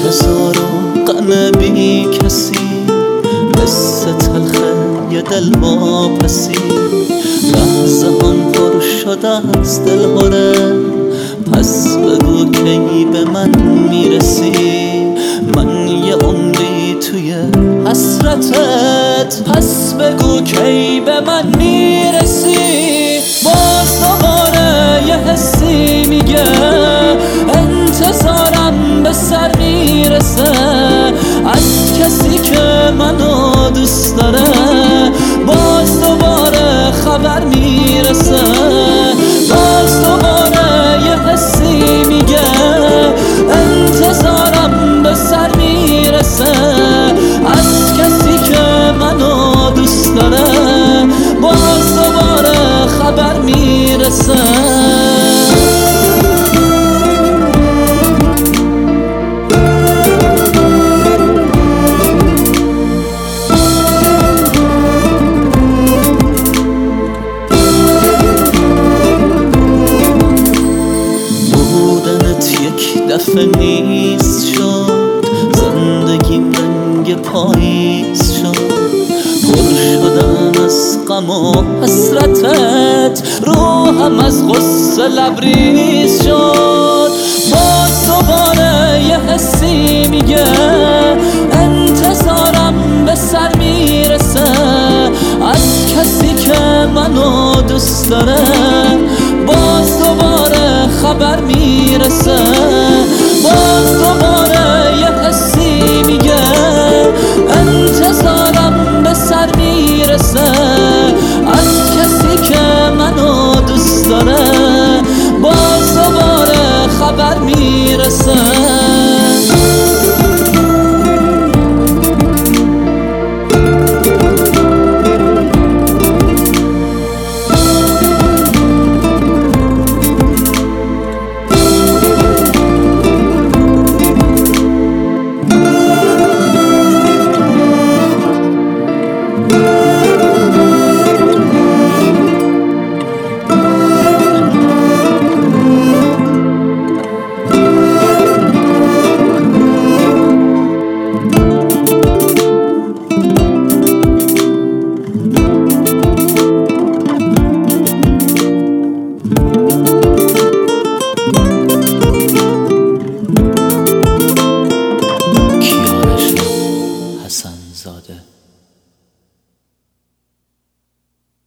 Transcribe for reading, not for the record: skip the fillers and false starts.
انتظار و غم بی کسی، قصه تلخه یه دل واپسی. لحظه هم پر شده از دلهره، پس بگو کی به من میرسی. من یه عمری توی حسرتت، پس بگو کی به من میرسی. باز دوباره یه حسی میگه انتظارم به سر میرسه، از کسی که منو دوست داره باز دوباره خبر میرسه. باز دوباره یه حسی میگه انتظارم به سر میرسه، از کسی که منو دوست داره باز دوباره خبر میرسه. دفعه نیست شد زندگیم رنگ پاییز شد، پر شدن از غم و حسرتت روحم از غصه لبریز شد. باز دوباره یه حسی میگه انتظارم به سر میرسه، از کسی که منو دوست داره باز دوباره خبر میرسه. باز دوباره یه حسی میگه انتظارم به سر میرسه، از کسی که منو دوست داره باز دوباره خبر میرسه.